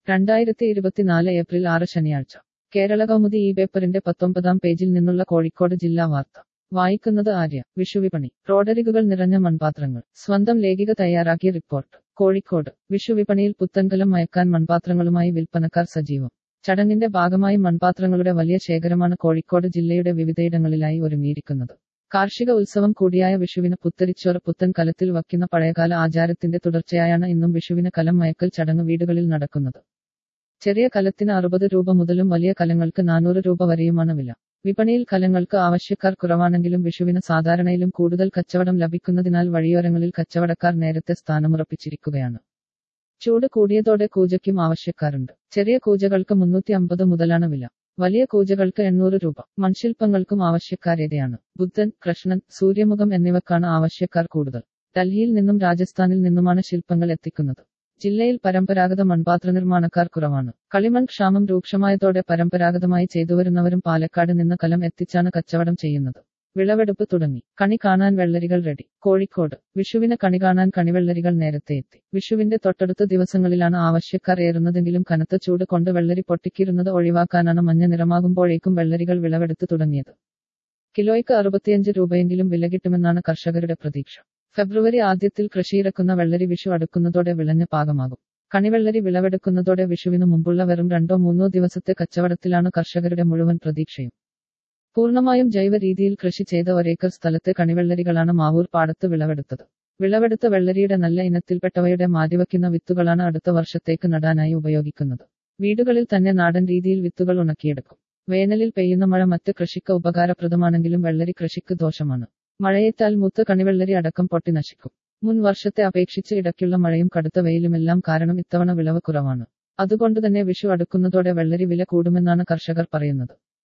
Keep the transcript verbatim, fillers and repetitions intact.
രണ്ടായിരത്തി ഇരുപത്തിനാല് ഏപ്രിൽ ആറ് ശനിയാഴ്ച കേരള കൗമുദി ഈ പേപ്പറിന്റെ പത്തൊമ്പതാം പേജിൽ നിന്നുള്ള കോഴിക്കോട് ജില്ലാ വാർത്ത വായിക്കുന്നത് ആര്യ. വിഷുവിപണി. റോഡരികുകൾ നിറഞ്ഞ മൺപാത്രങ്ങൾ. സ്വന്തം ലേഖിക തയ്യാറാക്കിയ റിപ്പോർട്ട്. കോഴിക്കോട്. വിഷുവിപണിയിൽ പുത്തൻകലം മയക്കാൻ മൺപാത്രങ്ങളുമായി വിൽപ്പനക്കാർ സജീവം. ചടങ്ങിന്റെ ഭാഗമായി മൺപാത്രങ്ങളുടെ വലിയ ശേഖരമാണ് കോഴിക്കോട് ജില്ലയുടെ വിവിധയിടങ്ങളിലായി ഒരുങ്ങിയിരിക്കുന്നത്. കാർഷിക ഉത്സവം കൂടിയായ വിഷുവിന് പുത്തരിച്ചോറ് പുത്തൻ കലത്തിൽ വയ്ക്കുന്ന പഴയകാല ആചാരത്തിന്റെ തുടർച്ചയായാണ് ഇന്നും വിഷുവിന് കലം മയക്കൽ ചടങ്ങ് വീടുകളിൽ നടക്കുന്നത്. ചെറിയ കലത്തിന് അറുപത് രൂപ മുതലും വലിയ കലങ്ങൾക്ക് നാനൂറ് രൂപ വരെയുമാണ് വില. വിപണിയിൽ കലങ്ങൾക്ക് ആവശ്യക്കാർ കുറവാണെങ്കിലും വിഷുവിന് സാധാരണയിലും കൂടുതൽ കച്ചവടം ലഭിക്കുന്നതിനാൽ വഴിയോരങ്ങളിൽ കച്ചവടക്കാർ നേരത്തെ സ്ഥാനമുറപ്പിച്ചിരിക്കുകയാണ്. ചൂട് കൂടിയതോടെ കൂജയ്ക്കും ആവശ്യക്കാരുണ്ട്. ചെറിയ കൂജകൾക്ക് മുന്നൂറ്റി അമ്പത് മുതലാണ് വില. വലിയ കൂജകൾക്ക് എണ്ണൂറ് രൂപ. മൺശില്പങ്ങൾക്കും ആവശ്യക്കാരേറെയാണ്. ബുദ്ധൻ, കൃഷ്ണൻ, സൂര്യമുഖം എന്നിവക്കാണ് ആവശ്യക്കാർ കൂടുതൽ. ഡൽഹിയിൽ നിന്നും രാജസ്ഥാനിൽ നിന്നുമാണ് ശില്പങ്ങൾ എത്തിക്കുന്നത്. ജില്ലയിൽ പരമ്പരാഗത മൺപാത്ര നിർമ്മാണക്കാർ കുറവാണ്. കളിമൺ ക്ഷാമം രൂക്ഷമായതോടെ പരമ്പരാഗതമായി ചെയ്തുവരുന്നവരും പാലക്കാട് നിന്ന് കലം എത്തിച്ചാണ് കച്ചവടം ചെയ്യുന്നത്. വിളവെടുപ്പ് തുടങ്ങി. കണി കാണാൻ വെള്ളരികൾ റെഡി. കോഴിക്കോട്. വിഷുവിന് കണി കാണാൻ കണിവെള്ളരികൾ നേരത്തെ എത്തി. വിഷുവിന്റെ തൊട്ടടുത്ത ദിവസങ്ങളിലാണ് ആവശ്യക്കാർ ഏറുന്നതെങ്കിലും കനത്ത ചൂട് കൊണ്ട് വെള്ളരി പൊട്ടിക്കിരുന്നത് ഒഴിവാക്കാനാണ് മഞ്ഞ നിറമാകുമ്പോഴേക്കും വെള്ളരികൾ വിളവെടുത്ത് തുടങ്ങിയത്. കിലോയ്ക്ക് അറുപത്തിയഞ്ച് രൂപയെങ്കിലും വില കിട്ടുമെന്നാണ് കർഷകരുടെ പ്രതീക്ഷ. ഫെബ്രുവരി ആദ്യത്തിൽ കൃഷിയിറക്കുന്ന വെള്ളരി വിഷു അടുക്കുന്നതോടെ വിളഞ്ഞ് പാകമാകും. കണിവെള്ളരി വിളവെടുക്കുന്നതോടെ വിഷുവിനു മുമ്പുള്ള വെറും രണ്ടോ മൂന്നോ ദിവസത്തെ കച്ചവടത്തിലാണ് കർഷകരുടെ മുഴുവൻ പ്രതീക്ഷയും. പൂർണ്ണമായും ജൈവ രീതിയിൽ കൃഷി ചെയ്ത ഒരേക്കർ സ്ഥലത്തെ കണിവെള്ളരികളാണ് മാവൂർ പാടത്ത് വിളവെടുത്തത്. വിളവെടുത്ത വെള്ളരിയുടെ നല്ല ഇനത്തിൽപ്പെട്ടവയുടെ മാറ്റിവയ്ക്കുന്ന വിത്തുകളാണ് അടുത്ത വർഷത്തേക്ക് നടാനായി ഉപയോഗിക്കുന്നത്. വീടുകളിൽ തന്നെ നാടൻ രീതിയിൽ വിത്തുകൾ ഉണക്കിയെടുക്കും. വേനലിൽ പെയ്യുന്ന മഴ മറ്റ് കൃഷിക്ക് ഉപകാരപ്രദമാണെങ്കിലും വെള്ളരി കൃഷിക്ക് ദോഷമാണ്. മഴയേറ്റാൽ മൂത്ത കണിവെള്ളരി അടക്കം പൊട്ടി നശിക്കും. മുൻ വർഷത്തെ അപേക്ഷിച്ച് ഇടയ്ക്കുള്ള മഴയും കടുത്ത വെയിലുമെല്ലാം കാരണം ഇത്തവണ വിളവ് കുറവാണ്. അതുകൊണ്ടുതന്നെ വിഷു അടുക്കുന്നതോടെ വെള്ളരി വില കൂടുമെന്നാണ് കർഷകർ പറയുന്നത്.